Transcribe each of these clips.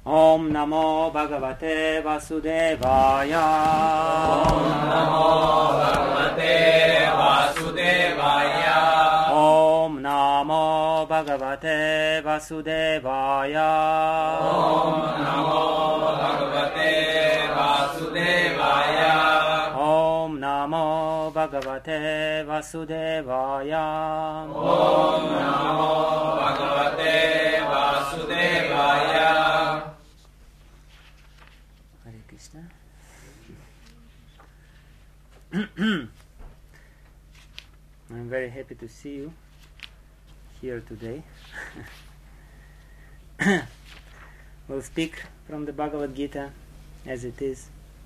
Om Namo Bhagavate Vasudevaya. Om Namo Bhagavate Vasudevaya. Om Namo Bhagavate Vasudevaya. Om Namo Bhagavate Vasudevaya. Om Namo Bhagavate Vasudevaya. Om Namo Bhagavate Vasudevaya. Hare Krishna. I'm very happy to see you here today. We'll speak from the Bhagavad Gita as it is,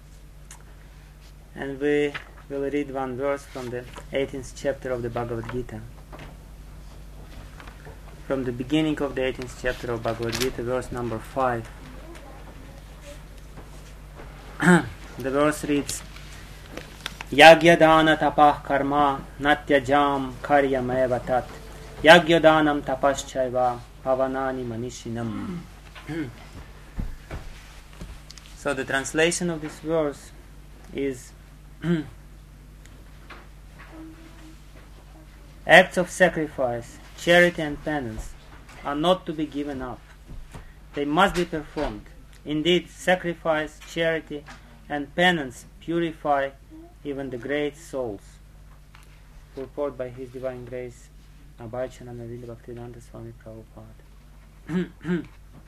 and we will read one verse from the 18th chapter of the Bhagavad Gita. From the beginning of the 18th chapter of Bhagavad Gita, verse number 5. The verse reads, Yagyadana tapah karma natyajam karyam eva tat Yagyadanam tapaschaiva pavanani manishinam. So the translation of this verse is acts of sacrifice, charity and penance are not to be given up. They must be performed. Indeed, sacrifice, charity and penance purify even the great souls. Purport by His Divine Grace, Abhayachananda Vinda Bhaktivedanta Swami Prabhupada.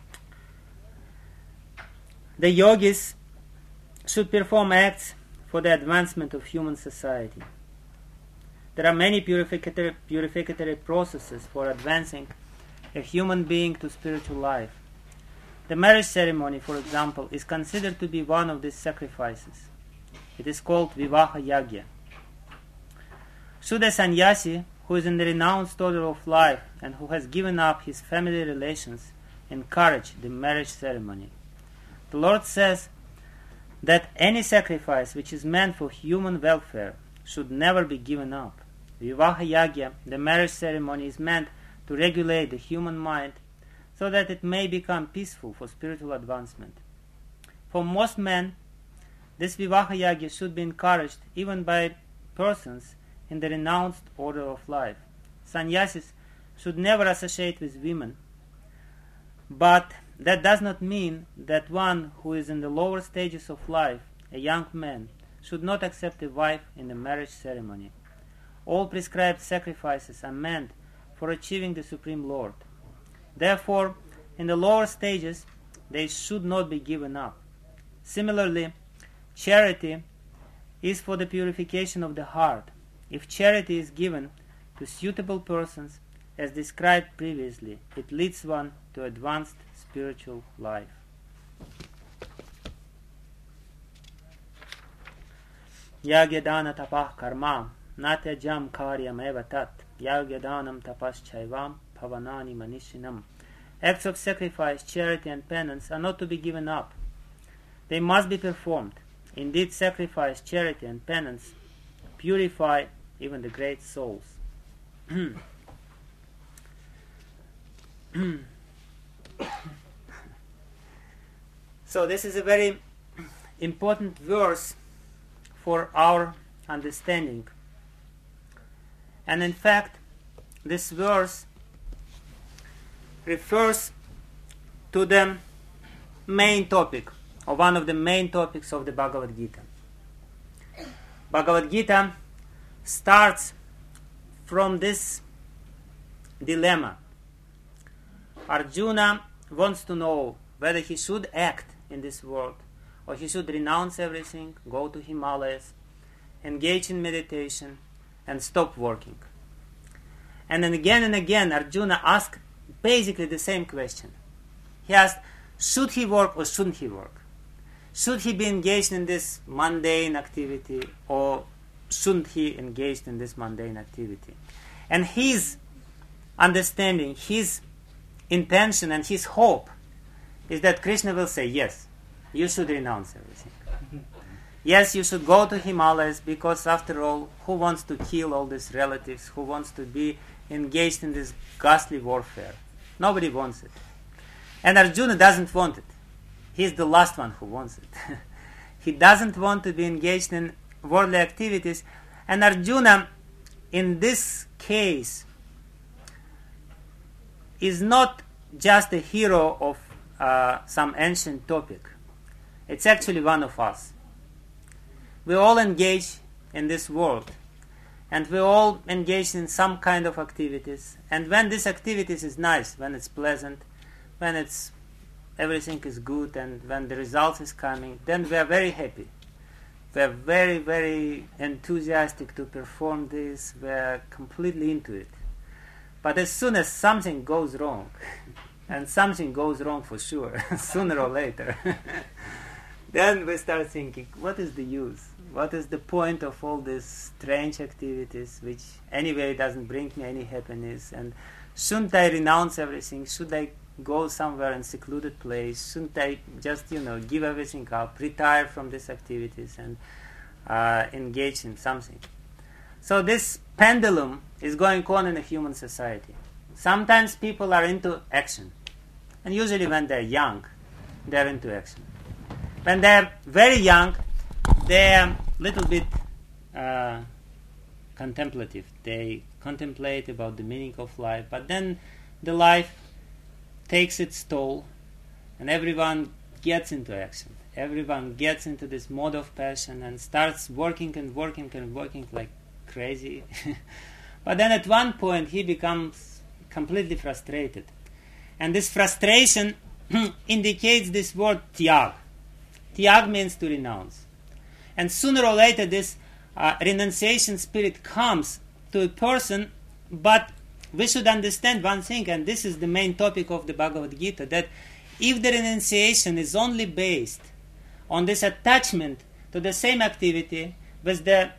The yogis should perform acts for the advancement of human society. There are many purificatory processes for advancing a human being to spiritual life. The marriage ceremony, for example, is considered to be one of these sacrifices. It is called Vivaha Yagya. Should a sannyasi, who is in the renounced order of life and who has given up his family relations, encourage the marriage ceremony? The Lord says that any sacrifice which is meant for human welfare should never be given up. Vivaha Yagya, the marriage ceremony, is meant to regulate the human mind so that it may become peaceful for spiritual advancement. For most men, this Vivaha Yagya should be encouraged even by persons in the renounced order of life. Sannyasis should never associate with women, but that does not mean that one who is in the lower stages of life, a young man, should not accept a wife in the marriage ceremony. All prescribed sacrifices are meant for achieving the Supreme Lord. Therefore, in the lower stages, they should not be given up. Similarly, charity is for the purification of the heart. If charity is given to suitable persons, as described previously, it leads one to advanced spiritual life. Yagyadana tapah karma natyajam karyam eva tat Yagyadanam tapaschaivam pavanani manishinam. Acts of sacrifice, charity and penance are not to be given up. They must be performed. Indeed, sacrifice, charity and penance purify even the great souls. So this is a very important verse for our understanding. And in fact, this verse refers to the main topic, or one of the main topics of the Bhagavad Gita. Bhagavad Gita starts from this dilemma. Arjuna wants to know whether he should act in this world, or he should renounce everything, go to Himalayas, engage in meditation, and stop working. And again, Arjuna asked basically the same question. He asked, should he work or shouldn't he work? Should he be engaged in this mundane activity or shouldn't he engage in this mundane activity? And his understanding, his intention and his hope is that Krishna will say, yes, you should renounce everything. Yes, you should go to Himalayas, because after all, who wants to kill all these relatives? Who wants to be engaged in this ghastly warfare? Nobody wants it. And Arjuna doesn't want it. he's the last one who wants it. He doesn't want to be engaged in worldly activities. And Arjuna, in this case, is not just a hero of some ancient topic. It's actually one of us. We all engage in this world, and we all engage in some kind of activities. And when this activities is nice, when it's pleasant, when it's everything is good, and when the results is coming, then we are very happy. We are very, very enthusiastic to perform this. We are completely into it. But as soon as something goes wrong, and something goes wrong for sure, sooner or later, then we start thinking, what is the use? What is the point of all these strange activities, which anyway doesn't bring me any happiness? And shouldn't I renounce everything? Should I go somewhere in secluded place? Shouldn't I just, give everything up, retire from these activities and engage in something? So this pendulum is going on in a human society. Sometimes people are into action. And usually when they're young, they're into action. When they're very young, they're a little bit contemplative. They contemplate about the meaning of life. But then the life takes its toll, and everyone gets into action. Everyone gets into this mode of passion and starts working and working and working like crazy. But then at one point he becomes completely frustrated. And this frustration indicates this word tyag. Tyag means to renounce. And sooner or later this renunciation spirit comes to a person, but we should understand one thing, and this is the main topic of the Bhagavad Gita, that if the renunciation is only based on this attachment to the same activity with the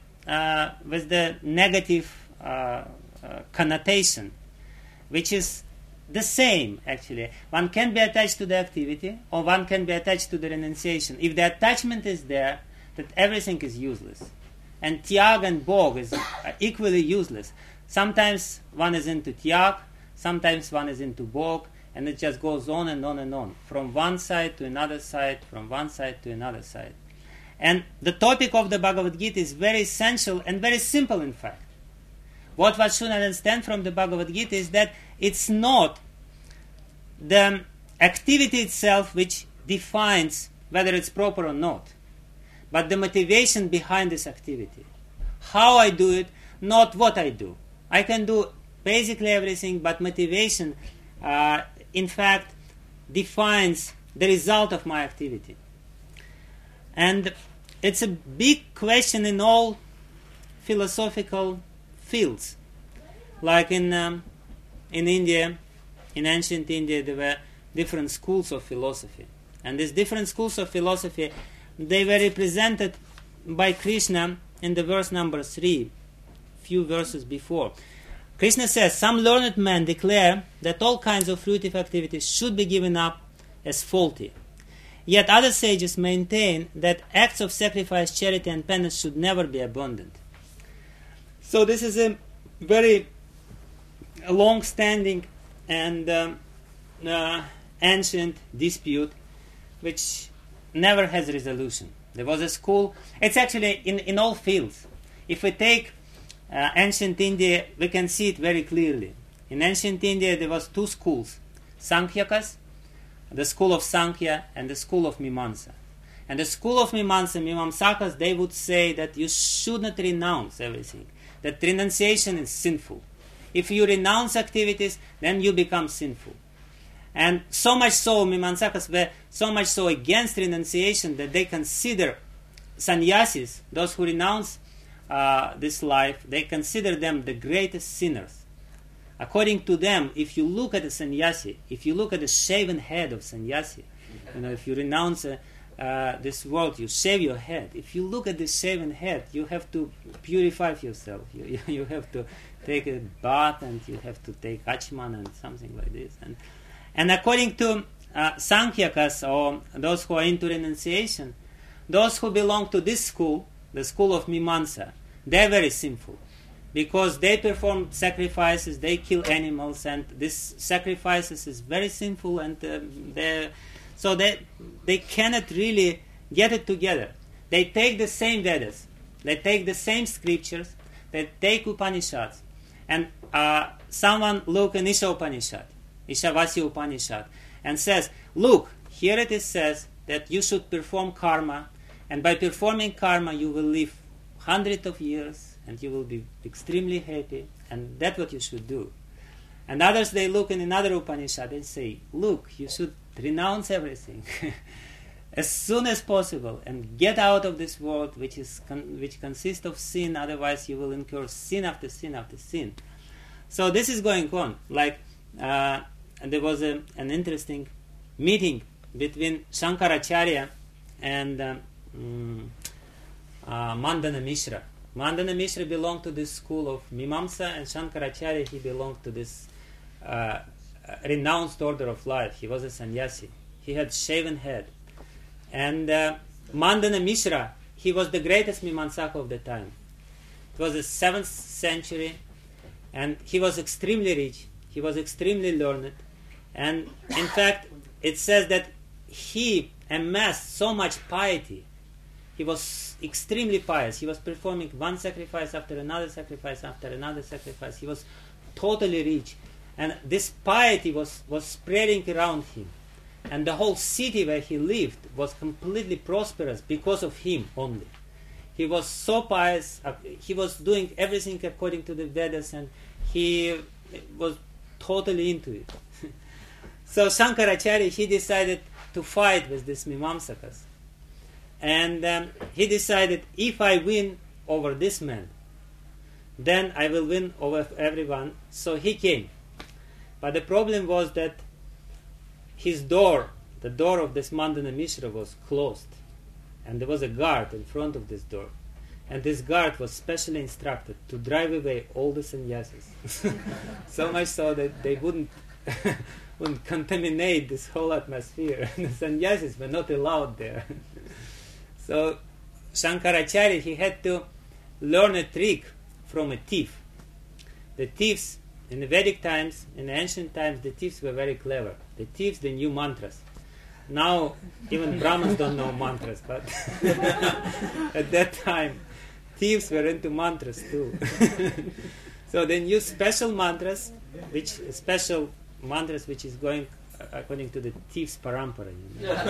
negative connotation, which is the same actually. One can be attached to the activity, or one can be attached to the renunciation. If the attachment is there, that everything is useless. And tyag and bhog is equally useless. Sometimes one is into tyag, sometimes one is into bhog, and it just goes on and on and on, from one side to another side, from one side to another side. And the topic of the Bhagavad Gita is very essential and very simple, in fact. What one should understand from the Bhagavad Gita is that it's not the activity itself which defines whether it's proper or not, but the motivation behind this activity. How I do it, not what I do. I can do basically everything, but motivation, in fact, defines the result of my activity. And it's a big question in all philosophical fields. Like in India, in ancient India, there were different schools of philosophy. And these different schools of philosophy, they were represented by Krishna in the verse number 3, few verses before. Krishna says, some learned men declare that all kinds of fruitive activities should be given up as faulty. Yet other sages maintain that acts of sacrifice, charity and penance should never be abandoned. So this is a very long-standing and ancient dispute which never has resolution. There was a school, it's actually in all fields. If we take ancient India, we can see it very clearly. In ancient India there was two schools, Sankhyakas, the school of Sankhya, and the school of Mimamsa. And the school of Mimamsakas, they would say that you should not renounce everything, that renunciation is sinful. If you renounce activities, then you become sinful. And so much so, Mimamsakas were so much so against renunciation that they consider sannyasis, those who renounce this life, they consider them the greatest sinners. According to them, if you look at a sannyasi, if you look at the shaven head of sannyasi, if you renounce this world, you shave your head. If you look at this shaven head, you have to purify yourself. You have to take a bath, and you have to take achman and something like this. And according to Sankyakas, or those who are into renunciation, those who belong to this school, the school of Mimamsa, they're very sinful. Because they perform sacrifices, they kill animals, and this sacrifices is very sinful, and So they cannot really get it together. They take the same Vedas, they take the same scriptures, they take Upanishads, and someone look in Isha Upanishad, Ishavasi Upanishad, and says, look, here it is says that you should perform karma, and by performing karma you will live hundreds of years, and you will be extremely happy, and that's what you should do. And others, they look in another Upanishad and say, look, you should renounce everything as soon as possible and get out of this world which consists of sin, otherwise you will incur sin after sin after sin. So this is going on. Like there was an interesting meeting between Shankaracharya and Mandana Mishra. Mandana Mishra belonged to this school of Mimamsa, and Shankaracharya, he belonged to this renounced order of life. He was a sannyasi. He had shaven head. And Mandana Mishra, he was the greatest Mimamsaka of the time. It was the 7th century, and he was extremely rich. He was extremely learned. And in fact, it says that he amassed so much piety. He was extremely pious. He was performing one sacrifice after another sacrifice after another sacrifice. He was totally rich. And this piety was spreading around him. And the whole city where he lived was completely prosperous because of him only. He was so pious. He was doing everything according to the Vedas, and he was totally into it. So Shankaracharya, he decided to fight with these Mimamsakas. And he decided, if I win over this man, then I will win over everyone. So he came. But the problem was that his door, the door of this Mandana Mishra, was closed. And there was a guard in front of this door. And this guard was specially instructed to drive away all the sannyasis. So much so that they wouldn't contaminate this whole atmosphere. The sannyasis were not allowed there. So Shankaracharya, he had to learn a trick from a thief. The thieves, in the Vedic times, in the ancient times, the thieves were very clever. The thieves, they knew mantras. Now, even Brahmins don't know mantras, but at that time, thieves were into mantras too. So they knew special mantras, which is going according to the thief's parampara. You know?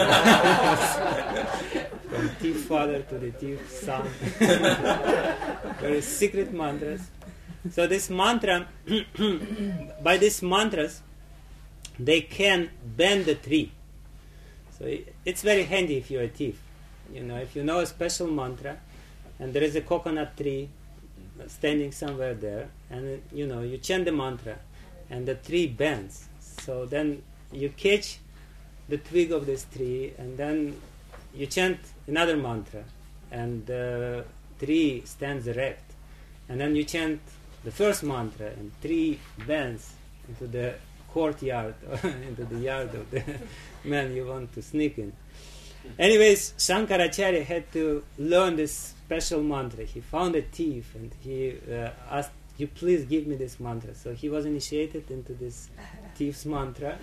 From thief father to the thief son. Very secret mantras. So this mantra, by these mantras, they can bend the tree. So it's very handy if you're a thief. You know, if you know a special mantra, and there is a coconut tree standing somewhere there, and you chant the mantra, and the tree bends. So then you catch the twig of this tree, and then you chant another mantra, and the tree stands erect. And then you chant the first mantra, and tree bends into the courtyard, or into the yard of the man you want to sneak in. Anyways, Shankaracharya had to learn this special mantra. He found a thief, and he asked, you please give me this mantra. So he was initiated into this thief's mantra.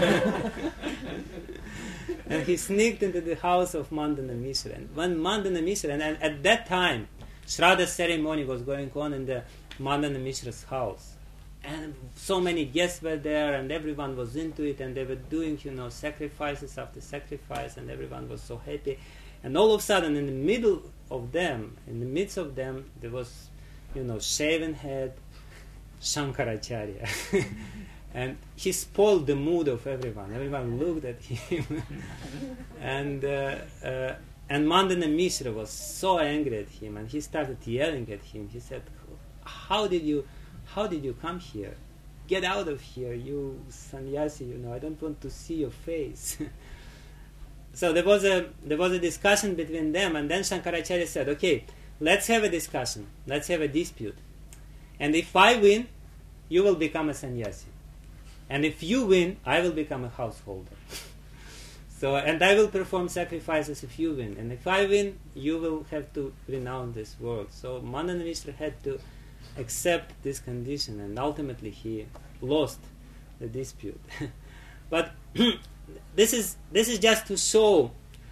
And he sneaked into the house of Mandana Mishra. And when Mandana Mishra, and at that time, Shraddha ceremony was going on in the Mandana Mishra's house. And so many guests were there, and everyone was into it, and they were doing, sacrifices after sacrifice, and everyone was so happy. And all of a sudden, in the midst of them, there was, shaven head Shankaracharya. And he spoiled the mood of everyone. Everyone looked at him. And Mandana Mishra was so angry at him, and he started yelling at him. He said, how did you come here? Get out of here, you sannyasi, I don't want to see your face. So there was a discussion between them, and then Shankaracharya said, okay, let's have a discussion, let's have a dispute. And if I win, you will become a sannyasi. And if you win, I will become a householder. And I will perform sacrifices if you win. And if I win, you will have to renounce this world. So Mandana Mishra had to accept this condition, and ultimately he lost the dispute. But this is just to show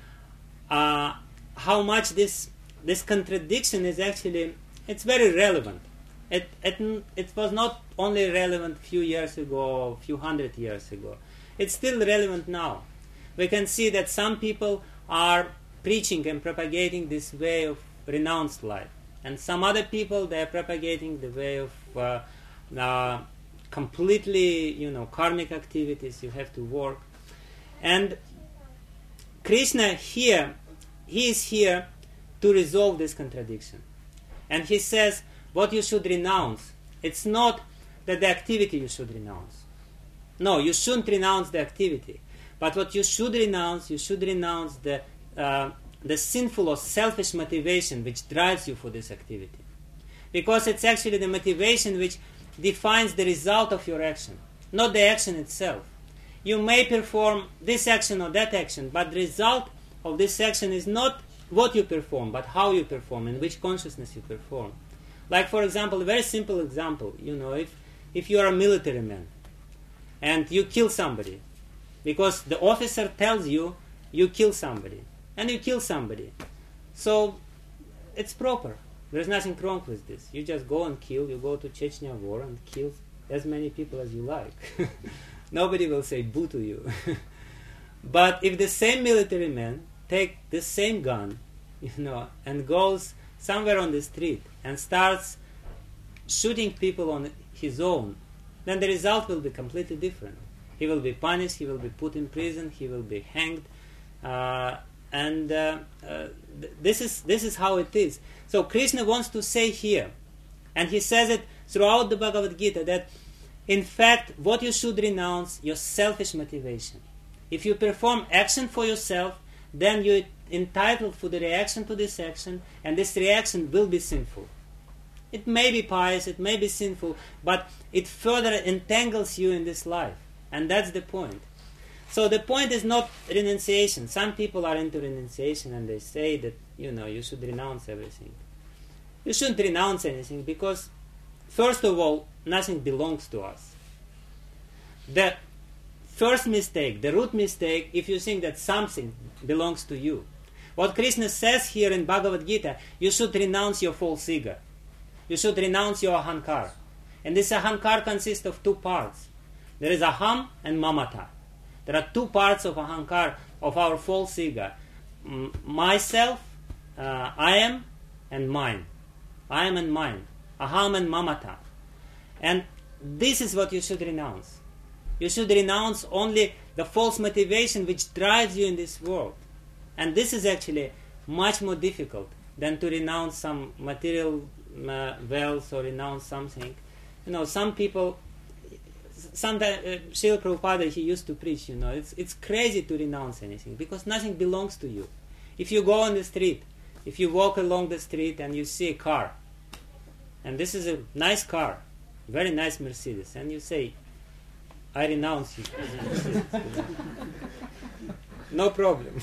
how much this contradiction is actually, it's very relevant. It was not only relevant a few years ago, a few hundred years ago. It's still relevant now. We can see that some people are preaching and propagating this way of renounced life, and some other people, they are propagating the way of completely, karmic activities. You have to work. And Krishna here, he is here to resolve this contradiction. And he says what you should renounce. It's not that the activity you should renounce. No, you shouldn't renounce the activity. But what you should renounce the sinful or selfish motivation which drives you for this activity. Because it's actually the motivation which defines the result of your action, not the action itself. You may perform this action or that action, but the result of this action is not what you perform, but how you perform, and which consciousness you perform. Like, for example, a very simple example, if you are a military man and you kill somebody, because the officer tells you kill somebody, and you kill somebody. So it's proper. There's nothing wrong with this. You just go and kill. You go to Chechnya war and kill as many people as you like. Nobody will say boo to you. But if the same military man take the same gun, and goes somewhere on the street and starts shooting people on his own, then the result will be completely different. He will be punished, he will be put in prison, he will be hanged, this is how it is. So Krishna wants to say here, and he says it throughout the Bhagavad Gita, that in fact what you should renounce, your selfish motivation. If you perform action for yourself, then you're entitled for the reaction to this action, and this reaction will be sinful. It may be pious, it may be sinful, but it further entangles you in this life. And that's the point. So the point is not renunciation. Some people are into renunciation and they say that, you should renounce everything. You shouldn't renounce anything because, first of all, nothing belongs to us. The first mistake, the root mistake, if you think that something belongs to you. What Krishna says here in Bhagavad Gita, you should renounce your false ego. You should renounce your ahankar. And this ahankar consists of two parts. There is aham and mamata. There are two parts of ahankar, of our false ego. Myself, I am, and mine. I am and mine. Aham and mamata. And this is what you should renounce. You should renounce only the false motivation which drives you in this world. And this is actually much more difficult than to renounce some material wealth or renounce something. Some people, sometimes Srila Prabhupada, he used to preach, it's crazy to renounce anything because nothing belongs to you. If you go on the street, if you walk along the street and you see a car, and this is a nice car, very nice Mercedes, and you say, I renounce you. No problem.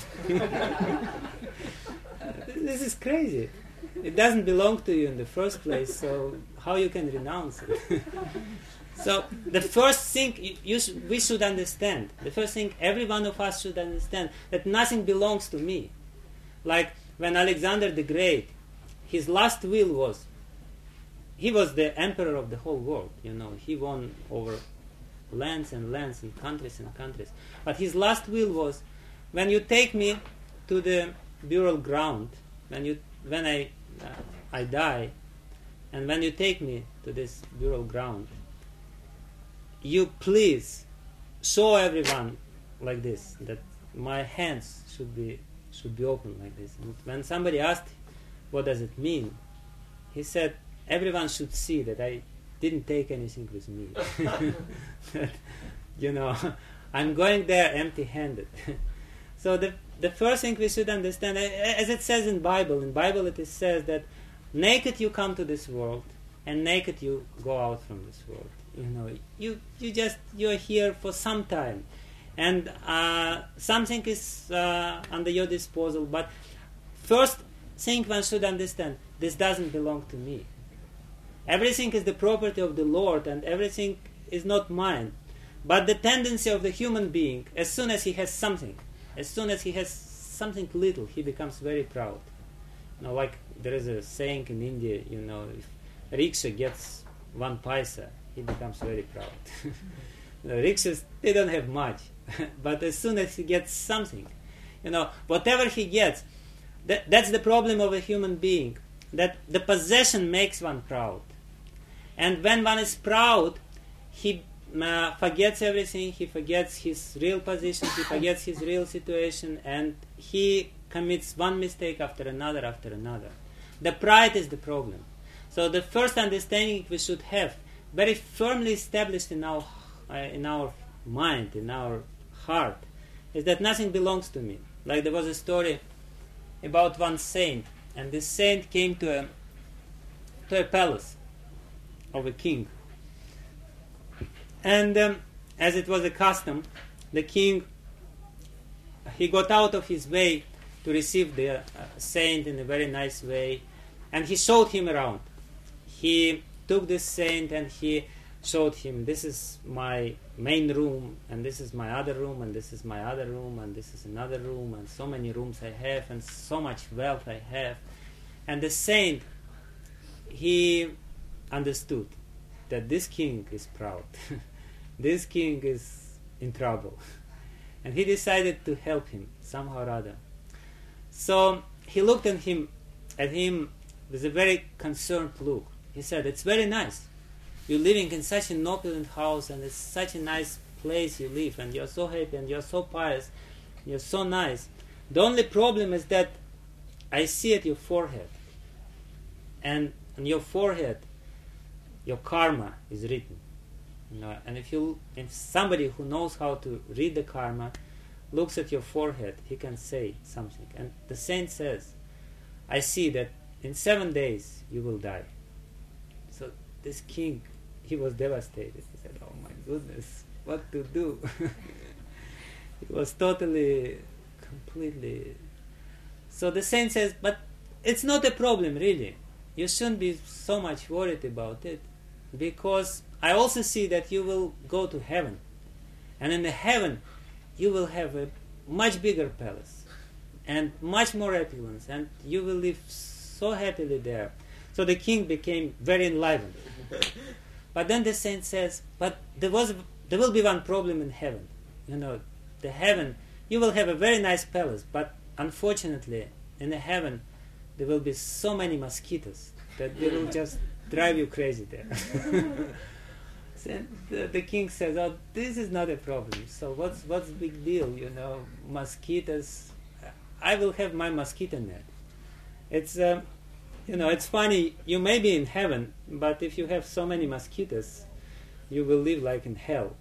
This is crazy. It doesn't belong to you in the first place, so how you can renounce it? So the first thing we should understand, the first thing every one of us should understand, that nothing belongs to me. Like when Alexander the Great, his last will was, he was the emperor of the whole world, he won over lands and lands and countries and countries. But his last will was, when you take me to the burial ground, when I die, and when you take me to this burial ground, you please show everyone like this, that my hands should be open like this. And when somebody asked, what does it mean? He said, everyone should see that I didn't take anything with me. I'm going there empty-handed. So the first thing we should understand, as it says in Bible it says that naked you come to this world, and naked you go out from this world. You're here for some time, and something is under your disposal. But first thing one should understand, this doesn't belong to me. Everything is the property of the Lord, and everything is not mine. But the tendency of the human being, as soon as he has something little, he becomes very proud. Like there is a saying in India, if rickshaw gets 1 paisa, he becomes very proud. Rickshaws, they don't have much, but as soon as he gets something, whatever he gets, that's the problem of a human being, that the possession makes one proud. And when one is proud, he forgets everything, he forgets his real position, he forgets his real situation, and he commits one mistake after another. The pride is the problem. So the first understanding we should have very firmly established in our mind, in our heart, is that nothing belongs to me. Like there was a story about one saint, and this saint came to a palace of a king. And as it was a custom, the king, he got out of his way to receive the saint in a very nice way, and he showed him around. He took this saint and he showed him, this is my main room, and this is my other room, and this is my other room, and this is another room, and so many rooms I have, and so much wealth I have. And the saint, he understood that this king is proud. This king is in trouble. And he decided to help him somehow or other. So he looked at him with a very concerned look. He said, it's very nice. You're living in such an opulent house, and it's such a nice place you live, and you're so happy, and you're so pious, you're so nice. The only problem is that I see at your forehead, and on your forehead, your karma is written. And if somebody who knows how to read the karma looks at your forehead, he can say something. And the saint says, I see that in 7 days you will die. So this king, he was devastated. He said, oh my goodness, what to do? He was completely... So the saint says, but it's not a problem really. You shouldn't be so much worried about it, because I also see that you will go to heaven. And in the heaven, you will have a much bigger palace and much more opulence, and you will live so happily there. So the king became very enlivened. But then the saint says, but there will be one problem in heaven. The heaven, you will have a very nice palace, but unfortunately, in the heaven, there will be so many mosquitoes that they will just drive you crazy there. The king says, oh, this is not a problem. So what's the big deal? Mosquitoes. I will have my mosquito net. It's it's funny. You may be in heaven, but if you have so many mosquitoes, you will live like in hell.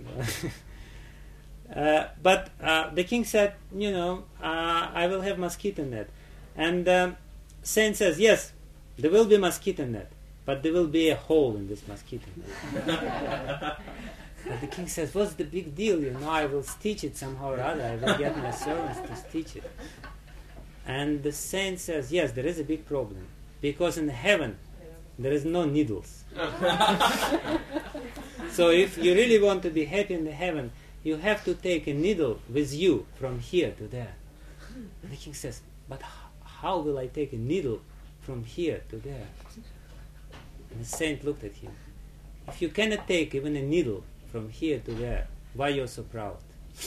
But the king said, I will have mosquito net, and saint says, yes, there will be mosquito net. But there will be a hole in this mosquito net. And the king says, what's the big deal? I will stitch it somehow or other. I will get my servants to stitch it. And the saint says, yes, there is a big problem. Because in heaven, there is no needles. So if you really want to be happy in the heaven, you have to take a needle with you from here to there. And the king says, but how will I take a needle from here to there? And the saint looked at him. If you cannot take even a needle from here to there, why you're so proud?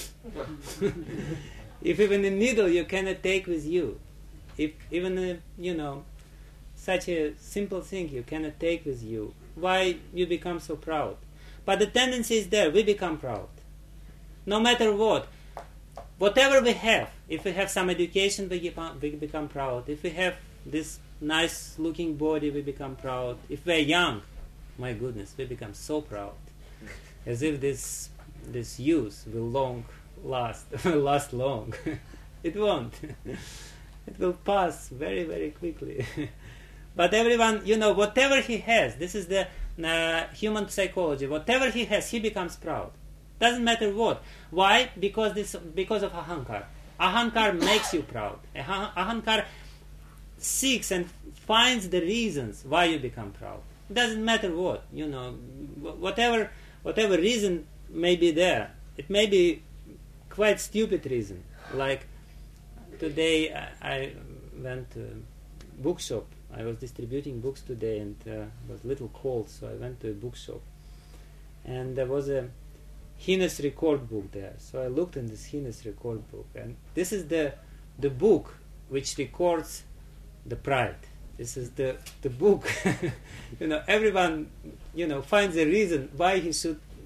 If even a needle you cannot take with you, if even such a simple thing you cannot take with you, why you become so proud? But the tendency is there, we become proud. No matter what. Whatever we have, if we have some education, we become proud. If we have this nice looking body, we become proud. If we're young, my goodness, we become so proud. As if this youth will last long. It won't. It will pass very, very quickly. But everyone, whatever he has, this is the human psychology, whatever he has, he becomes proud. Doesn't matter what. Why? Because of ahankar. Ahankar makes you proud. Ahankar seeks and finds the reasons why you become proud. It doesn't matter what, whatever reason may be there. It may be quite stupid reason. Like today I went to a bookshop. I was distributing books today, and it was a little cold, so I went to a bookshop. And there was a Hines record book there. So I looked in this Hines record book, and this is the book which records the pride. This is the book. Everyone finds a reason why he's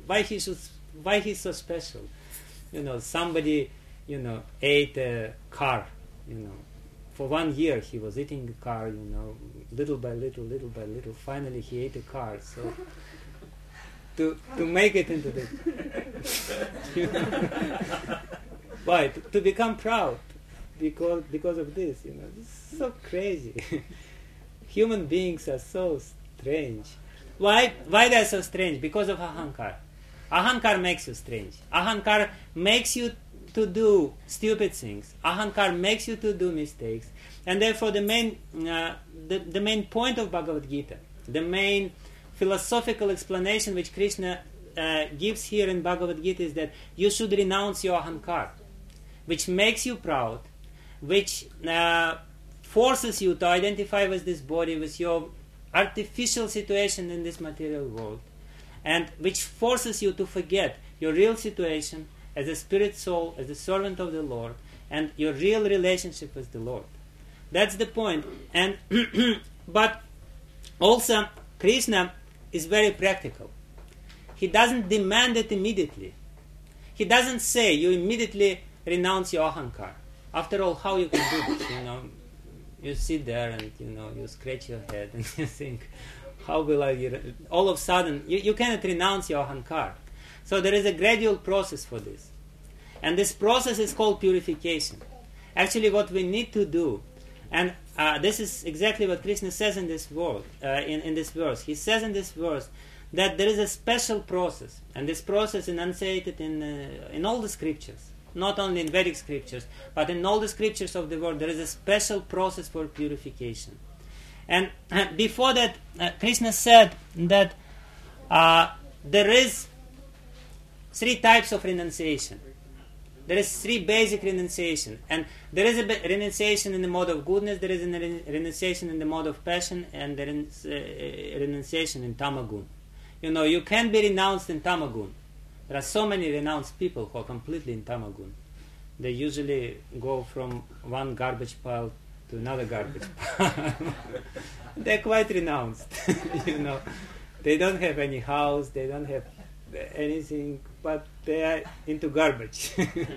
so special. Somebody ate a car. For 1 year he was eating a car. Little by little. Finally he ate a car. So to make it into the why to become proud because of this. It's so crazy. Human beings are so strange. Why they're so strange? Because of ahankar. Ahankar makes you strange. Ahankar makes you to do stupid things. Ahankar makes you to do mistakes. And therefore the main point of Bhagavad Gita, the main philosophical explanation which Krishna gives here in Bhagavad Gita is that you should renounce your ahankar, which makes you proud, which forces you to identify with this body, with your artificial situation in this material world, and which forces you to forget your real situation as a spirit soul, as a servant of the Lord, and your real relationship with the Lord. That's the point. And but also Krishna is very practical. He doesn't demand it immediately. He doesn't say you immediately renounce your ahankar. After all, how you can do this? You sit there and you scratch your head and you think, how will I? All of a sudden, you cannot renounce your ahankar. So there is a gradual process for this, and this process is called purification. Actually, what we need to do, and this is exactly what Krishna says in this word, in this verse. He says in this verse that there is a special process, and this process enunciated in all the scriptures. Not only in Vedic scriptures, but in all the scriptures of the world, there is a special process for purification. And before that, Krishna said that there is 3 types of renunciation. There is 3 basic renunciation. And there is a renunciation in the mode of goodness, there is a renunciation in the mode of passion, and there is a renunciation in tamagun. You can be renounced in tamagun. There are so many renounced people who are completely in tamagun. They usually go from one garbage pile to another garbage pile. They're quite renounced. They don't have any house, they don't have anything, but they are into garbage.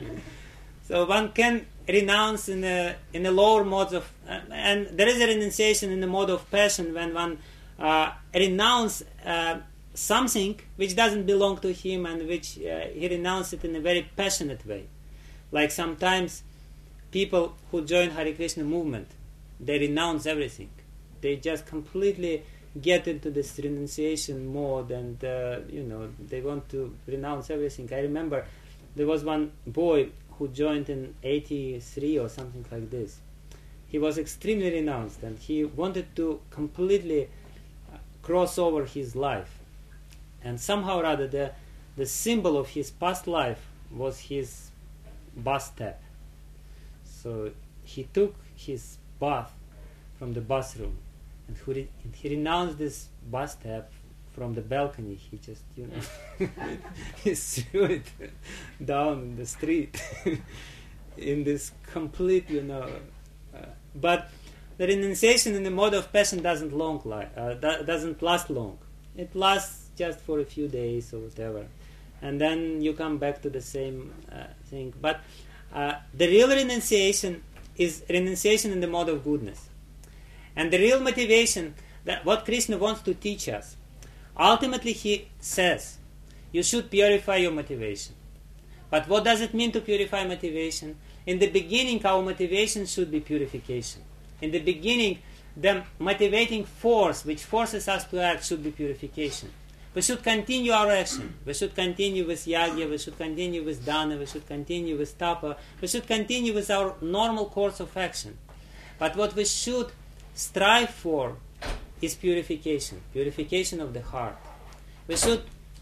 So one can renounce in the lower modes of, and there is a renunciation in the mode of passion when one renounces something which doesn't belong to him and which he renounces it in a very passionate way. Like sometimes people who join Hare Krishna movement, they renounce everything. They just completely get into this renunciation mode, and they want to renounce everything. I remember there was one boy who joined in 83 or something like this. He was extremely renounced, and he wanted to completely cross over his life. And somehow or other, the symbol of his past life was his bathtub. So he took his bath from the bathroom, and he renounced this bathtub from the balcony. He just, he threw it down in the street in this complete, but the renunciation in the mode of passion doesn't last long. It lasts just for a few days or whatever, and then you come back to the same thing. But the real renunciation is renunciation in the mode of goodness, and the real motivation, that what Krishna wants to teach us. Ultimately, he says you should purify your motivation. But what does it mean to purify motivation? In the beginning, our motivation should be purification. In the beginning, the motivating force which forces us to act should be purification. We should continue our action. We should continue with yagya, we should continue with dana, we should continue with tapa, we should continue with our normal course of action. But what we should strive for is purification of the heart. We should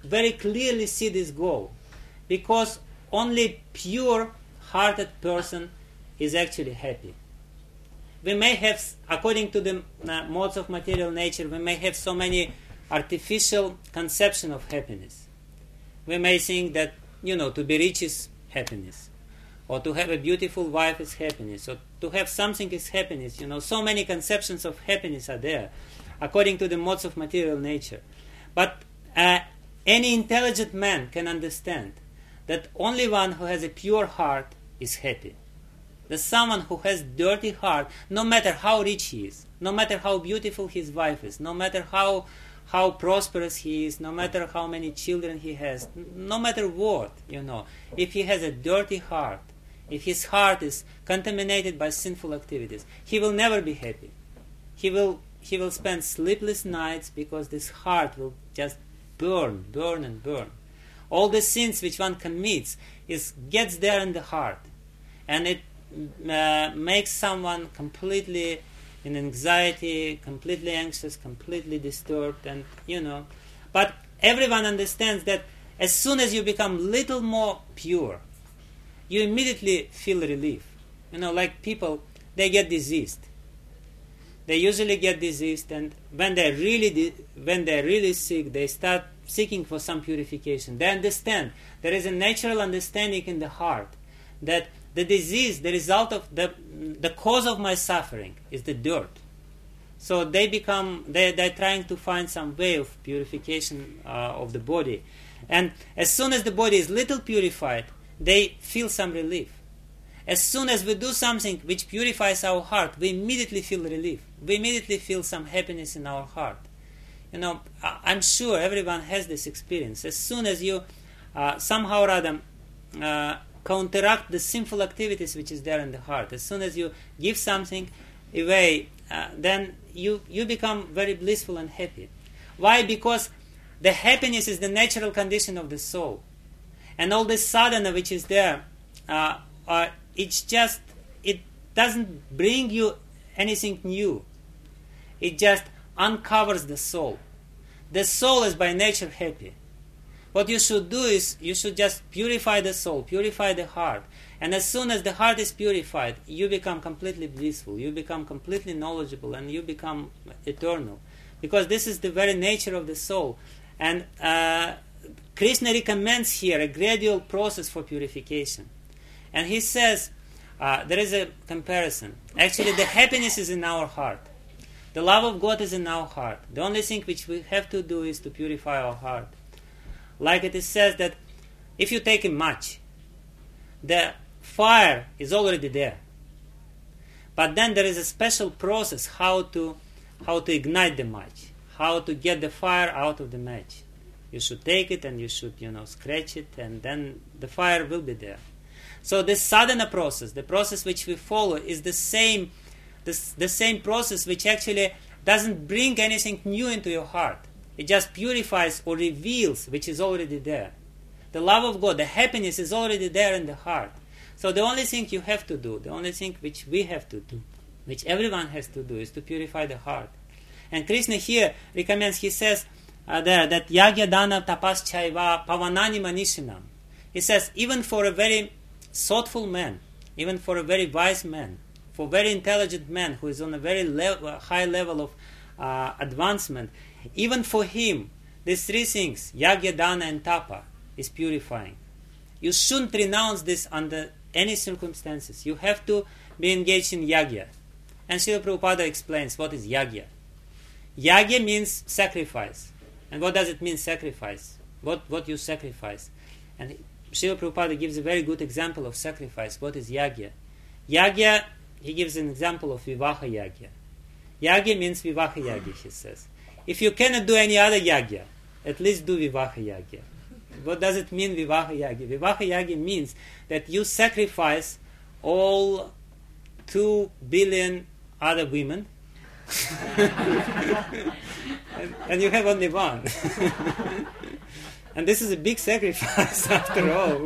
very clearly see this goal, because only pure-hearted person is actually happy. We may have, according to the modes of material nature, we may have so many artificial conception of happiness. We may think that, to be rich is happiness, or to have a beautiful wife is happiness, or to have something is happiness. So many conceptions of happiness are there, according to the modes of material nature. But any intelligent man can understand that only one who has a pure heart is happy. That someone who has dirty heart, no matter how rich he is, no matter how beautiful his wife is, no matter how prosperous he is, no matter how many children he has, no matter what, if he has a dirty heart, if his heart is contaminated by sinful activities, he will never be happy. He will spend sleepless nights because this heart will just burn and burn. All the sins which one commits gets there in the heart, and it makes someone completely in anxiety, completely anxious, completely disturbed, and But everyone understands that as soon as you become little more pure, you immediately feel relief. Like people, they get diseased. They usually get diseased, and when they're really sick, they start seeking for some purification. They understand. There is a natural understanding in the heart that the disease, the result of the cause of my suffering is the dirt. So they're trying to find some way of purification of the body. And as soon as the body is little purified, they feel some relief. As soon as we do something which purifies our heart, we immediately feel relief. We immediately feel some happiness in our heart. I'm sure everyone has this experience. As soon as you somehow or other counteract the sinful activities which is there in the heart, as soon as you give something away, then you become very blissful and happy. Why? Because the happiness is the natural condition of the soul. And all this sadhana which is there, it doesn't bring you anything new. It just uncovers the soul. The soul is by nature happy. What you should do is you should just purify the soul, purify the heart. And as soon as the heart is purified, you become completely blissful, you become completely knowledgeable, and you become eternal. Because this is the very nature of the soul. And Krishna recommends here a gradual process for purification. And he says, there is a comparison. Actually, the happiness is in our heart. The love of God is in our heart. The only thing which we have to do is to purify our heart. Like it is says that if you take a match, the fire is already there. But then there is a special process how to ignite the match, how to get the fire out of the match. You should take it and you should, scratch it, and then the fire will be there. So this sadhana process, the process which we follow, is the same process which actually doesn't bring anything new into your heart. It just purifies or reveals which is already there. The love of God, the happiness is already there in the heart. So the only thing you have to do, the only thing which we have to do, which everyone has to do, is to purify the heart. And Krishna here recommends, he says there that yagya dana tapas chaiva pavanani manishinam. He says even for a very thoughtful man, even for a very wise man, for a very intelligent man who is on a very high level of advancement, even for him, these three things, yagya, dana, and tapa, is purifying. You shouldn't renounce this under any circumstances. You have to be engaged in yagya. And Srila Prabhupada explains what is yagya. Yagya means sacrifice. And what does it mean, sacrifice? What you sacrifice? And Srila Prabhupada gives a very good example of sacrifice. What is yagya? Yagya, he gives an example of vivaha yagya. Yagya means vivaha yagya, he says. If you cannot do any other yagya, at least do vivaha yagya. What does it mean, vivaha yagya? Vivaha yagya means that you sacrifice all 2 billion other women and you have only one. And this is a big sacrifice after all.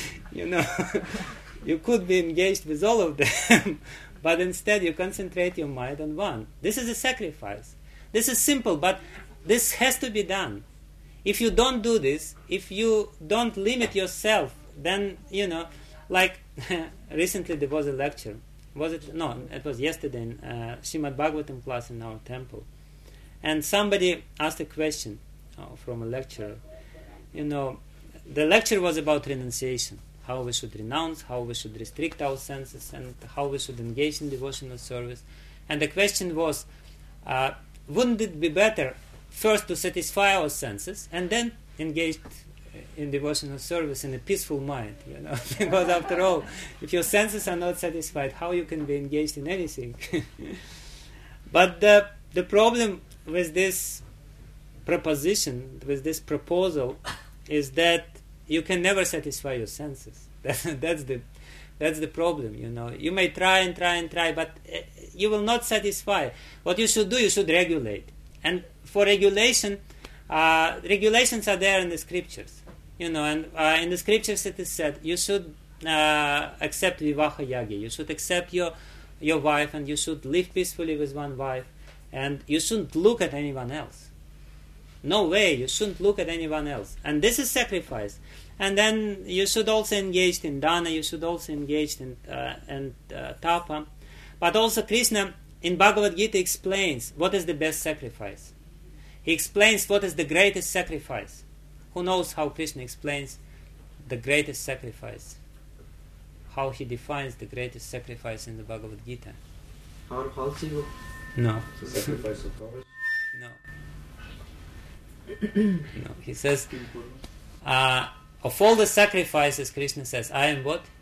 You could be engaged with all of them, but instead you concentrate your mind on one. This is a sacrifice. This is simple, but this has to be done. if you don't do this, if you don't limit yourself, then, like recently there was a lecture. Was it? No, it was yesterday in Srimad Bhagavatam class in our temple. And somebody asked a question from a lecturer. The lecture was about renunciation, how we should renounce, how we should restrict our senses, and how we should engage in devotional service. And the question was, wouldn't it be better first to satisfy our senses and then engage in devotional service in a peaceful mind? Because after all, if your senses are not satisfied, how you can be engaged in anything? But the problem with this proposition, with this proposal, is that you can never satisfy your senses. That's the problem. You may try and try and try, but you will not satisfy. What you should do, you should regulate. And for regulation, regulations are there in the scriptures. And in the scriptures it is said you should accept vivaha yagya. You should accept your wife, and you should live peacefully with one wife, and you shouldn't look at anyone else. No way, you shouldn't look at anyone else. And this is sacrifice. And then you should also engage in dana, you should also engage in tapa. But also Krishna in Bhagavad Gita explains what is the best sacrifice. He explains what is the greatest sacrifice. Who knows how Krishna explains the greatest sacrifice? How he defines the greatest sacrifice in the Bhagavad Gita? How single? No. The sacrifice of others? No. No. He says, of all the sacrifices, Krishna says, I am what?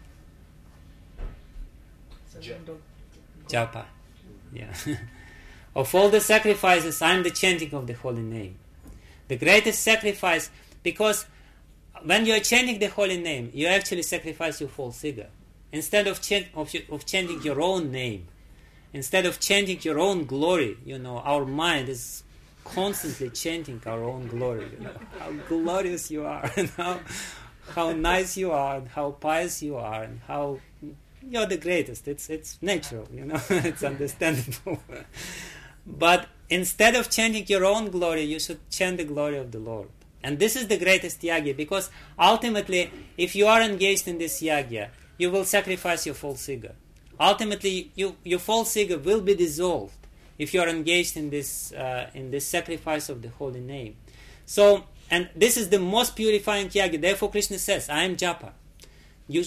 Japa. Yeah. Of all the sacrifices, I am the chanting of the holy name. The greatest sacrifice, because when you are chanting the holy name, you actually sacrifice your false ego. Instead of chanting your own name, instead of chanting your own glory, our mind is constantly chanting our own glory. How glorious you are, and how nice you are, and how pious you are, and how you're the greatest. It's natural, it's understandable. But instead of chanting your own glory, you should chant the glory of the Lord. And this is the greatest yagya, because ultimately, if you are engaged in this yagya, you will sacrifice your false ego. Ultimately, your false ego will be dissolved if you are engaged in this sacrifice of the holy name. So, and this is the most purifying yagya. Therefore, Krishna says, I am japa. You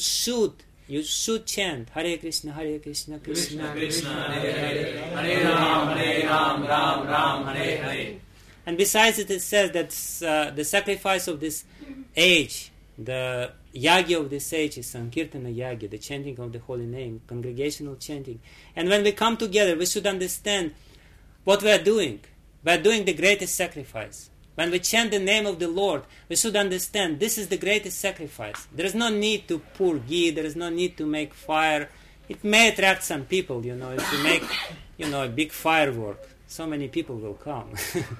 should chant Hare Krishna, Krishna Krishna, Hare Hare, Hare Ram, Ram Ram, Hare Hare. And besides it says that the sacrifice of this age, the yagya of this age is Sankirtana yagya, the chanting of the holy name, congregational chanting. And when we come together, we should understand what we are doing. We are doing the greatest sacrifice. When we chant the name of the Lord, we should understand this is the greatest sacrifice. There is no need to pour ghee, there is no need to make fire. It may attract some people, if you make, a big firework, so many people will come.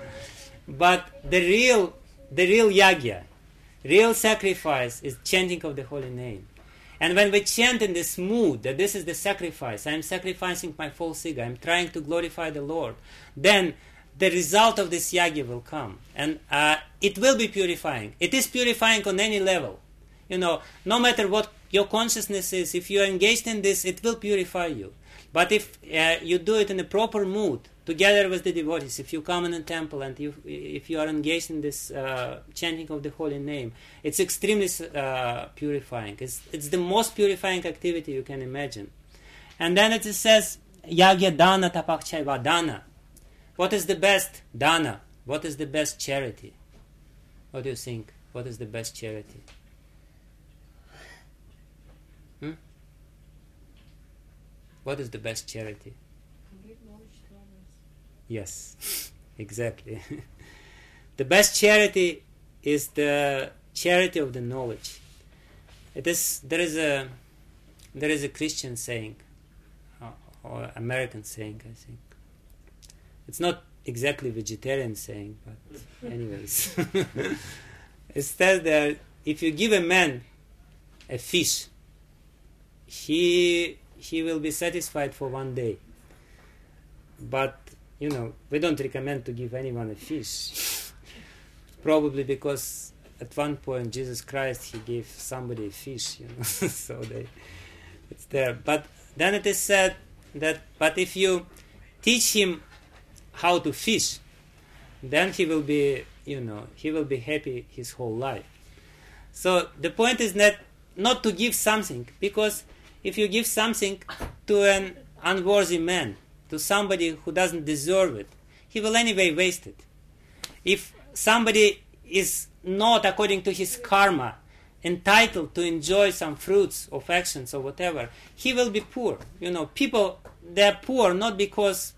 But the real yagya, real sacrifice is chanting of the holy name. And when we chant in this mood that this is the sacrifice, I am sacrificing my false ego, I am trying to glorify the Lord, then the result of this yagya will come. And it will be purifying. It is purifying on any level. No matter what your consciousness is, if you are engaged in this, it will purify you. But if you do it in a proper mood, together with the devotees, if you come in a temple and if you are engaged in this chanting of the holy name, it's extremely purifying. It's the most purifying activity you can imagine. And then it says, Yagya dana tapakchaiva dana. What is the best dana? What is the best charity? What do you think? What is the best charity? What is the best charity? Give knowledge to others. Yes, exactly. The best charity is the charity of the knowledge. There is a Christian saying, or American saying, I think. It's not exactly vegetarian saying, but anyways. It says that if you give a man a fish, he will be satisfied for one day. But, we don't recommend to give anyone a fish. probably because at one point Jesus Christ, he gave somebody a fish, so it's there. But then it is said that, but if you teach him how to fish, then he will be, he will be happy his whole life. So the point is that not to give something, because if you give something to an unworthy man, to somebody who doesn't deserve it, he will anyway waste it. If somebody is not, according to his karma, entitled to enjoy some fruits of actions or whatever, he will be poor. People, they're poor not because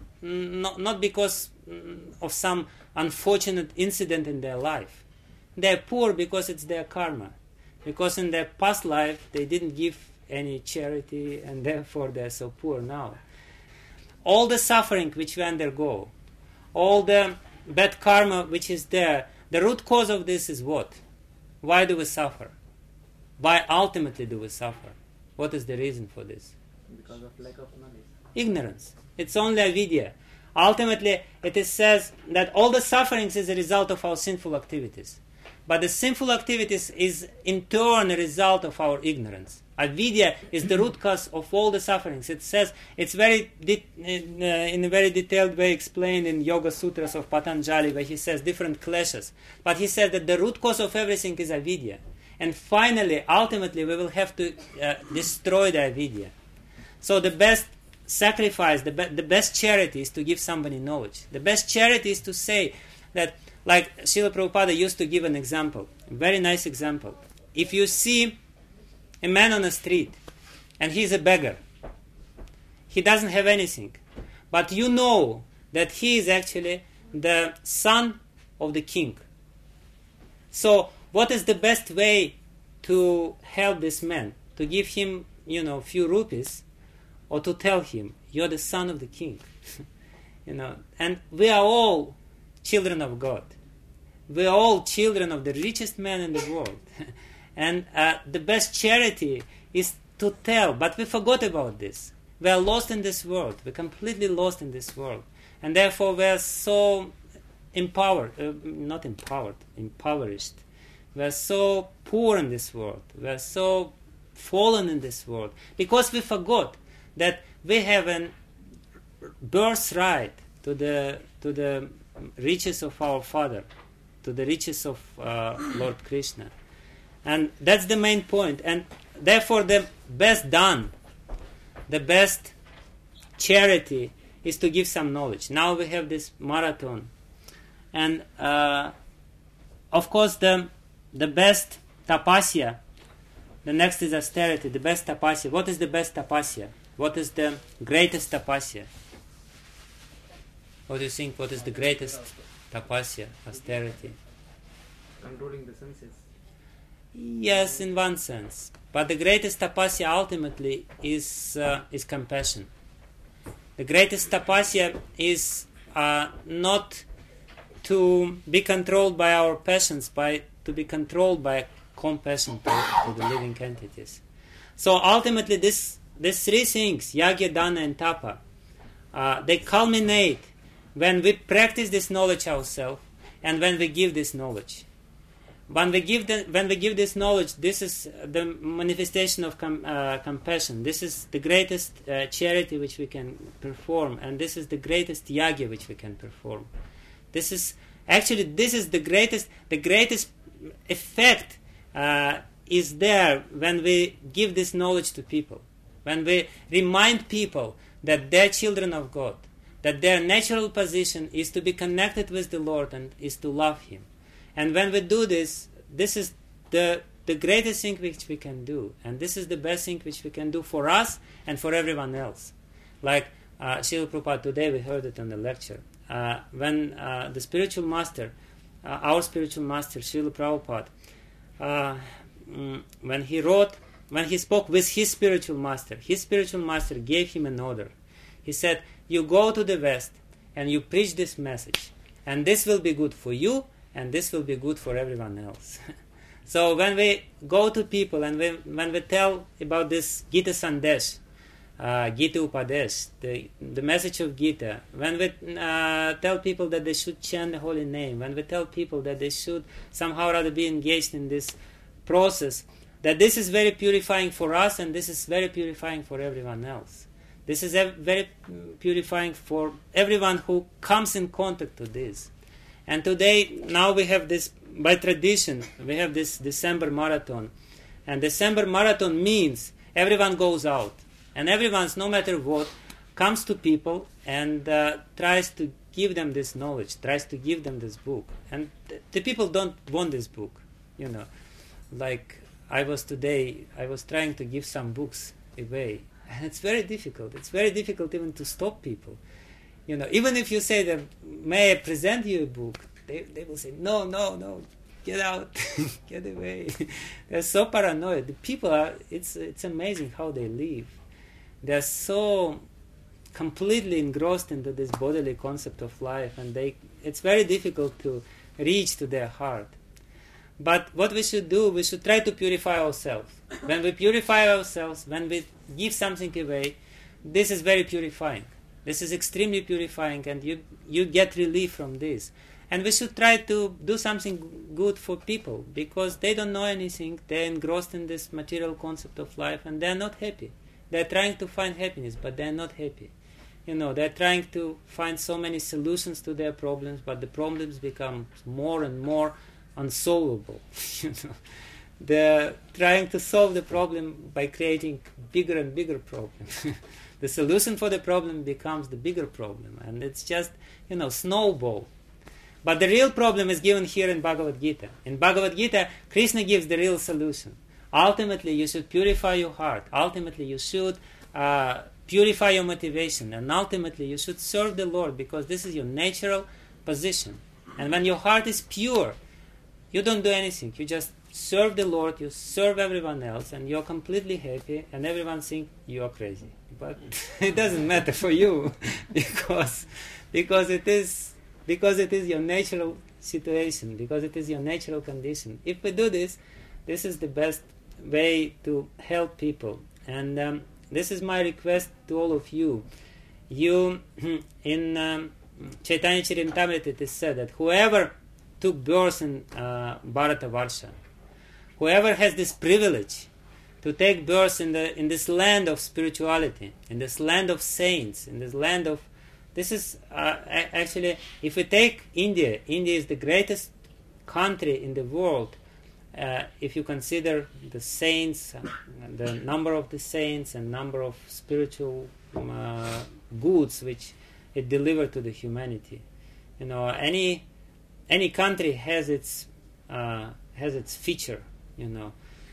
of some unfortunate incident in their life. They're poor because it's their karma. Because in their past life they didn't give any charity, and therefore they're so poor now. All the suffering which we undergo, all the bad karma which is there, the root cause of this is what? Why do we suffer? Why ultimately do we suffer? What is the reason for this? Because of lack of knowledge. Ignorance. It's only avidya. Ultimately, it says that all the sufferings is a result of our sinful activities. But the sinful activities is in turn a result of our ignorance. Avidya is the root cause of all the sufferings. It says, it's in a very detailed way explained in Yoga Sutras of Patanjali, where he says different clashes. But he says that the root cause of everything is avidya. And finally, ultimately, we will have to destroy the avidya. So the best sacrifice, the best charity is to give somebody knowledge. The best charity is to say that, like Srila Prabhupada used to give an example, a very nice example. If you see a man on the street and he's a beggar, he doesn't have anything, but you know that he is actually the son of the king. So what is the best way to help this man? To give him, a few rupees, or to tell him, you're the son of the king. And we are all children of God. We are all children of the richest man in the world. And the best charity is to tell, but we forgot about this. We are lost in this world. We're completely lost in this world. And therefore we are so impoverished. We are so poor in this world. We are so fallen in this world. Because we forgot that we have a birthright to the riches of our Father, to the riches of Lord Krishna. And that's the main point. And therefore the best done, the best charity is to give some knowledge. Now we have this marathon. And of course the best tapasya, the next is austerity, the best tapasya. What is the best tapasya? What is the greatest tapasya? What do you think? What is the greatest tapasya, austerity? Controlling the senses. Yes, in one sense. But the greatest tapasya ultimately is compassion. The greatest tapasya is not to be controlled by our passions, to be controlled by compassion to the living entities. So ultimately these three things, yagya, dana and tapa, they culminate when we practice this knowledge ourselves and when we give this knowledge. When we give this knowledge, this is the manifestation of compassion. This is the greatest charity which we can perform, and this is the greatest yagya which we can perform. This is the greatest effect is there when we give this knowledge to people. When we remind people that they're children of God, that their natural position is to be connected with the Lord and is to love Him. And when we do this, this is the greatest thing which we can do. And this is the best thing which we can do for us and for everyone else. Like Srila Prabhupada, today we heard it on the lecture. When the spiritual master, our spiritual master, Srila Prabhupada, when he spoke with his spiritual master gave him an order. He said, you go to the West and you preach this message. And this will be good for you, and this will be good for everyone else. So when we go to people and when we tell about this Gita Sandesh, Gita Upadesh, the message of Gita, when we tell people that they should chant the holy name, when we tell people that they should somehow or other be engaged in this process, that this is very purifying for us and this is very purifying for everyone else. This is very purifying for everyone who comes in contact with this. And today, now we have this, by tradition, we have this December marathon. And December marathon means everyone goes out. And everyone, no matter what, comes to people and tries to give them this knowledge, tries to give them this book. And the people don't want this book, you know. Like I was trying to give some books away. And it's very difficult. It's very difficult even to stop people. You know, even if you say that, may I present you a book, they will say, no, get out, get away. They're so paranoid. The people are, it's amazing how they live. They're so completely engrossed into this bodily concept of life, and it's very difficult to reach to their heart. But what we should do, we should try to purify ourselves. When we purify ourselves, when we give something away, this is very purifying. This is extremely purifying, and you get relief from this. And we should try to do something good for people, because they don't know anything, they're engrossed in this material concept of life, and they're not happy. They're trying to find happiness, but they're not happy. You know, they're trying to find so many solutions to their problems, but the problems become more and more unsolvable. You know, they're trying to solve the problem by creating bigger and bigger problems. The solution for the problem becomes the bigger problem, and it's just, you know, snowball. But the real problem is given here in Bhagavad Gita. In Bhagavad Gita, Krishna gives the real solution. Ultimately, you should purify your heart. Ultimately, you should purify your motivation. And ultimately, you should serve the Lord, because this is your natural position. And when your heart is pure, you don't do anything. You just serve the Lord, you serve everyone else, and you're completely happy, and everyone thinks you are crazy. But it doesn't matter for you, because it is your natural situation, because it is your natural condition. If we do this, this is the best way to help people. And this is my request to all of you. In Chaitanya Charitamrita it is said that whoever took birth in Bharatavarsha, whoever has this privilege to take birth in this land of spirituality, in this land of saints, in this land of... This is actually, if we take India, India is the greatest country in the world. If you consider the saints, the number of the saints and number of spiritual goods which it delivered to the humanity, you know, any country has its feature. You know,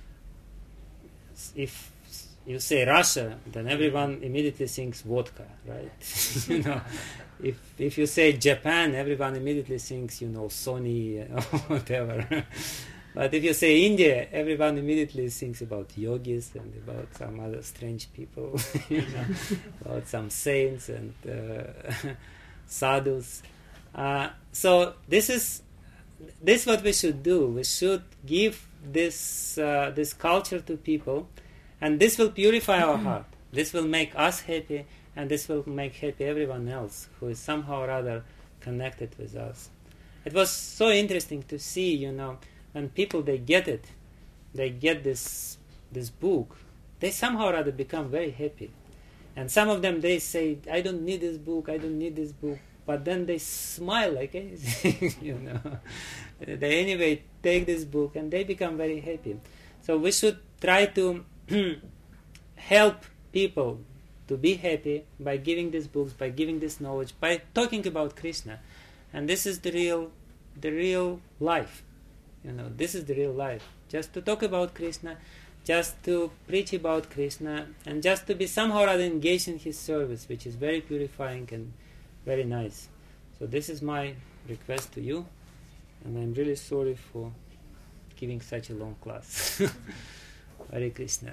if you say Russia, then everyone immediately thinks vodka, right? You know, if you say Japan, everyone immediately thinks, you know, Sony or whatever. But if you say India, everyone immediately thinks about yogis and about some other strange people, you know, about some saints and sadhus. So this is what we should do. We should give this culture to people, and this will purify our heart. This will make us happy, and this will make happy everyone else who is somehow or other connected with us. It was so interesting to see, you know, when people, they get it, they get this book, they somehow or other become very happy. And some of them, they say, I don't need this book, but then they smile like anything, you know. They anyway take this book and they become very happy. So we should try to help people to be happy by giving these books, by giving this knowledge, by talking about Krishna. And this is the real life. You know, this is the real life. Just to talk about Krishna, just to preach about Krishna, and just to be somehow or other engaged in his service, which is very purifying and very nice. So this is my request to you, and I'm really sorry for giving such a long class. Hare Krishna.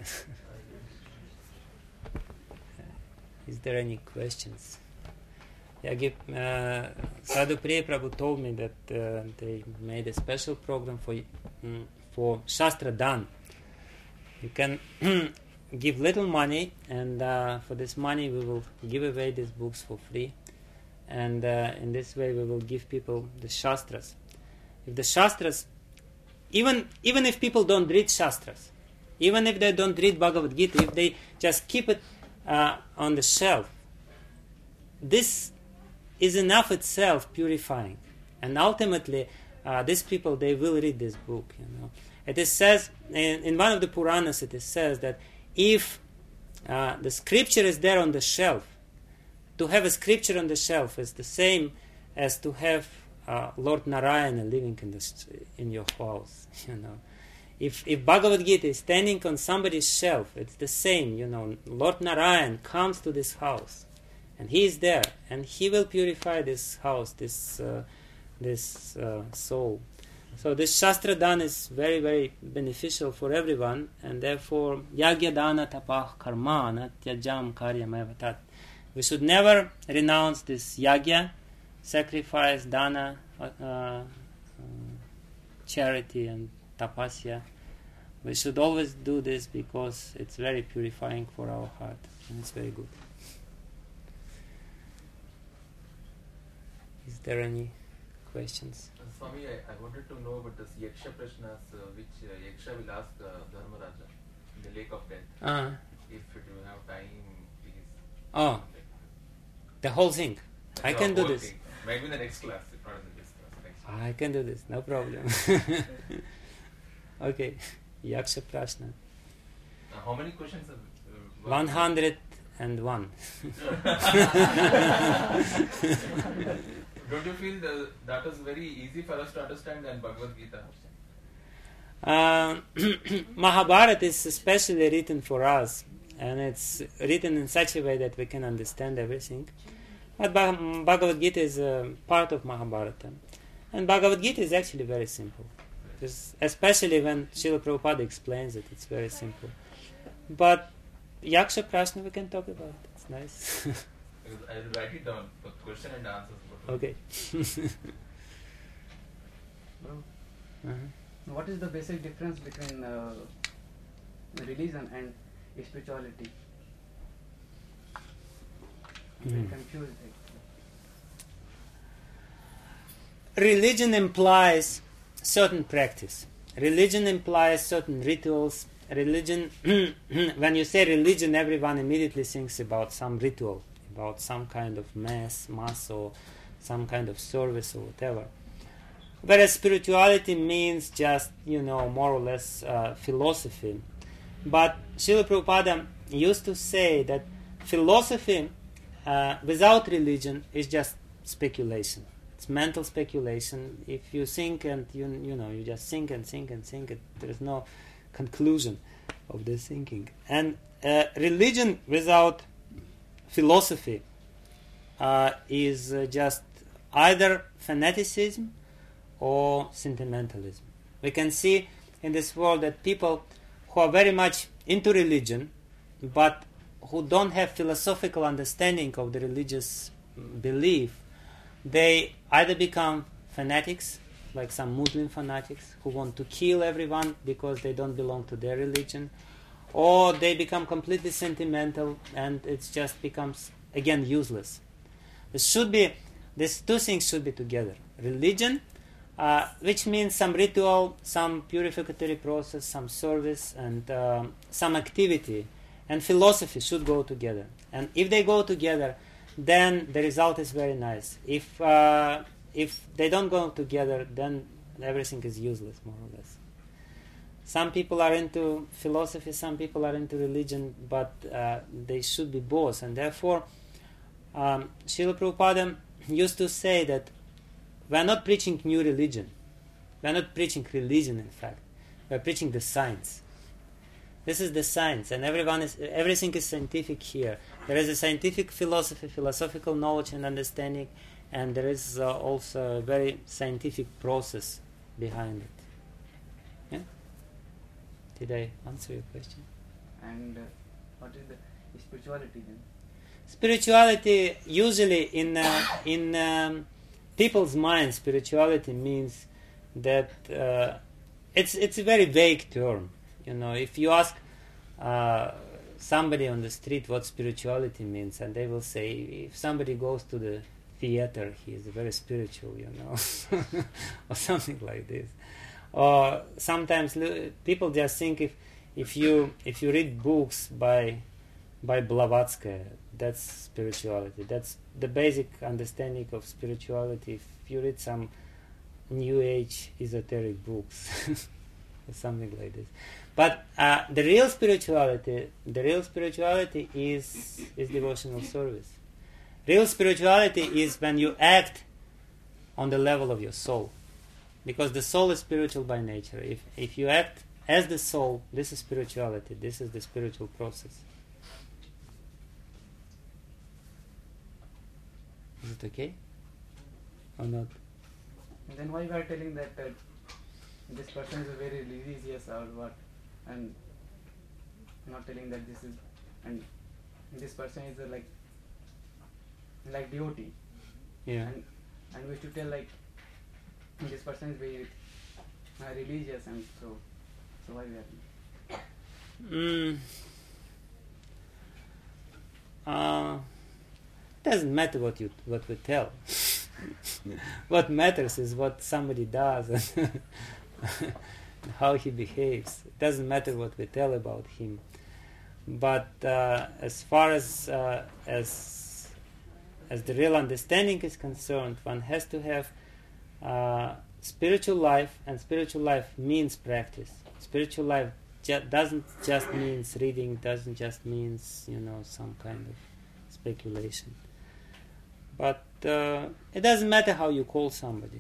Is there any questions? Sadhu Priya Prabhu told me that they made a special program for Shastra Dan. You can give little money, and for this money we will give away these books for free, and in this way we will give people the Shastras. If the Shastras, even if people don't read Shastras, even if they don't read Bhagavad Gita, if they just keep it on the shelf, this is enough itself purifying. And ultimately, these people, they will read this book. It is says in one of the Puranas, it is says that if the scripture is there on the shelf, to have a scripture on the shelf is the same as to have Lord Narayana living in your house. If Bhagavad Gita is standing on somebody's shelf, it's the same. Lord Narayan comes to this house, and he is there, and he will purify this house, this soul. So this Shastra Dana is very, very beneficial for everyone, and therefore Yagya Dana Tapah Karma Natyajam Karyam Evatat. We should never renounce this Yagya, sacrifice, Dana, charity, and Tapasya. We should always do this because it's very purifying for our heart, and it's very good. Is there any questions? Swami, I wanted to know about this Yaksha Prashnas, which Yaksha will ask Dharmaraja in the lake of death. If you have time, please. Oh, the whole thing. I can do this. Thing. Maybe in the next class, if not in this class. I can do this, no problem. Okay, Yaksha Prashna. How many questions have 101. Don't you feel that is very easy for us to understand than Bhagavad Gita? Mahabharata is especially written for us, and it's written in such a way that we can understand everything. But Bhagavad Gita is a part of Mahabharata. And Bhagavad Gita is actually very simple. Especially when Srila Prabhupada explains it, it's very simple. But Yaksha Prashna we can talk about. It's nice. I will write it down for question and answers. Okay. What is the basic difference between religion and spirituality? I'm confused. Religion implies certain practice. Religion implies certain rituals. Religion, when you say religion, everyone immediately thinks about some ritual, about some kind of mass or some kind of service or whatever. Whereas spirituality means just, more or less philosophy. But Srila Prabhupada used to say that philosophy without religion is just speculation. It's mental speculation. If you think and you just think and think and think, there is no conclusion of this thinking. And religion without philosophy is just either fanaticism or sentimentalism. We can see in this world that people who are very much into religion but who don't have philosophical understanding of the religious belief, they either become fanatics, like some Muslim fanatics who want to kill everyone because they don't belong to their religion, or they become completely sentimental and it just becomes again useless. These two things should be together. Religion, which means some ritual, some purificatory process, some service, and some activity, and philosophy should go together. And if they go together, then the result is very nice. If they don't go together, then everything is useless, more or less. Some people are into philosophy, some people are into religion, but they should be both. And therefore, Srila Prabhupada used to say that we are not preaching new religion. We are not preaching religion, in fact. We are preaching the science. This is the science, and everything is scientific here. There is a scientific philosophy, philosophical knowledge and understanding, and there is also a very scientific process behind it. Yeah? Did I answer your question? And what is the spirituality then? Spirituality, usually in people's minds, spirituality means that it's a very vague term. If you ask somebody on the street what spirituality means, and they will say, if somebody goes to the theater, he is very spiritual, or something like this. Or sometimes people just think if you read books by Blavatsky, that's spirituality. That's the basic understanding of spirituality. If you read some New Age esoteric books, or something like this. But the real spirituality is devotional service. Real spirituality is when you act on the level of your soul, because the soul is spiritual by nature. If you act as the soul, this is spirituality. This is the spiritual process. Is it okay or not? And then why you are telling that this person is a very religious or what, and not telling that this is, and this person is a like devotee. Yeah. And we should tell like this person is very religious, and so why we are? Doesn't matter what we tell. What matters is what somebody does and how he behaves. It doesn't matter what we tell about him. But as far as the real understanding is concerned, one has to have spiritual life, and spiritual life means practice. Spiritual life doesn't just means reading, doesn't just means some kind of speculation. But it doesn't matter how you call somebody.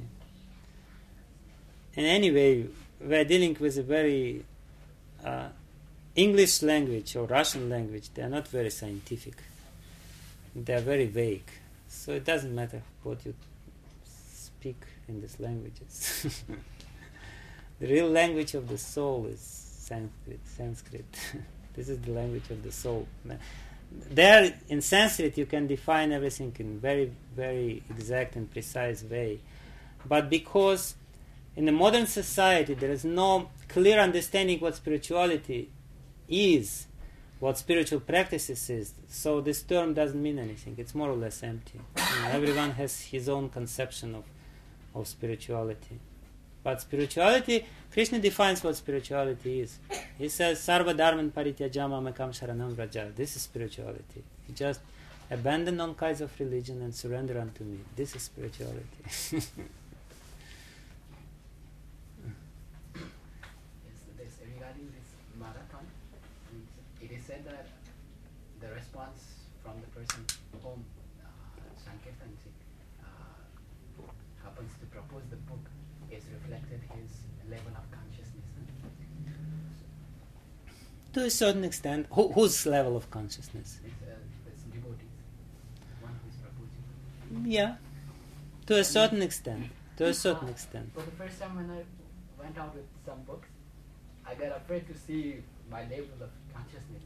In any way, we're dealing with a very English language or Russian language. They are not very scientific. They are very vague. So it doesn't matter what you speak in these languages. The real language of the soul is Sanskrit. This is the language of the soul. There, in Sanskrit, you can define everything in very, very exact and precise way. But because in the modern society there is no clear understanding what spirituality is, what spiritual practices is, so this term doesn't mean anything. It's more or less empty. Everyone has his own conception of spirituality. But spirituality, Krishna defines what spirituality is. He says, Sarva dharman parityajama mekam sharanam vraja. This is spirituality. You just abandon all kinds of religion and surrender unto me. This is spirituality. Regarding this marathon, it is said that the response from the person whom Sankirtan happens to propose the book is reflected his level of consciousness. To a certain extent. Whose level of consciousness? It's devotees. One who is proposing. Yeah. To a certain extent. To a certain extent. For the first time when I went out with some books, I got afraid to see my level of consciousness.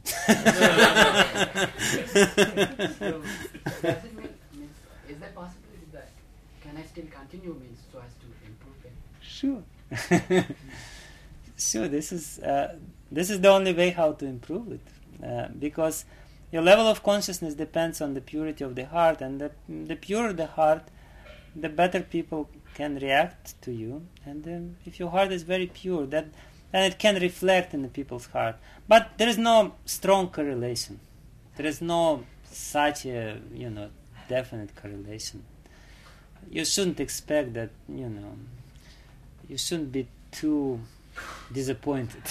So, does it mean, is there possibility that can I still continue so as to improve it? Sure. Sure, this is the only way how to improve it. Because your level of consciousness depends on the purity of the heart, and the purer the heart, the better people can react to you. And if your heart is very pure, then it can reflect in the people's heart. But there is no strong correlation. There is no such a definite correlation. You shouldn't expect that. You shouldn't be too disappointed.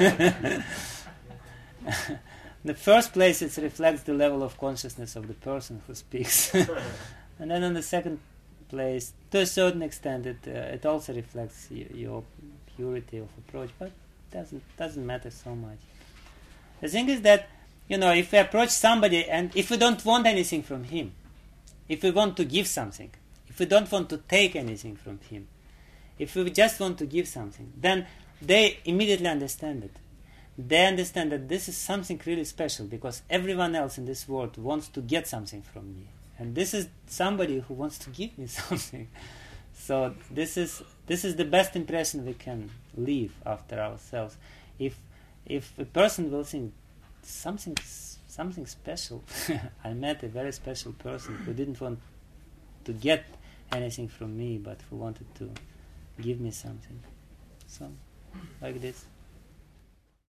In the first place, it reflects the level of consciousness of the person who speaks, and then in the second place, to a certain extent, it also reflects your purity of approach, but doesn't matter so much. The thing is that if we approach somebody and if we don't want anything from him, if we want to give something, if we don't want to take anything from him, if we just want to give something, then they immediately understand it. They understand that this is something really special because everyone else in this world wants to get something from me, and this is somebody who wants to give me something. So this is the best impression we can leave after ourselves. If a person will think something special. I met a very special person who didn't want to get anything from me, but who wanted to give me something. So, like this.